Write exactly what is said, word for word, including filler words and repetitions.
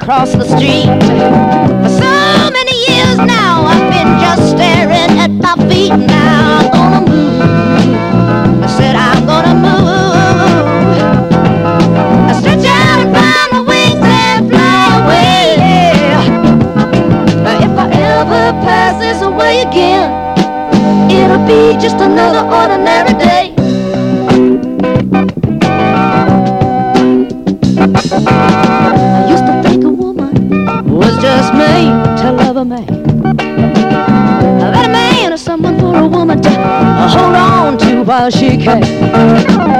across the street. For so many years now, I've been just staring at my feet. Now I'm gonna move. I said I'm gonna move. I stretch out and find my wings and fly away. Yeah. If I ever pass this way again, it'll be just another ordinary day. I used to think a woman was just made to love a man. That a man is someone for a woman to hold on to while she can.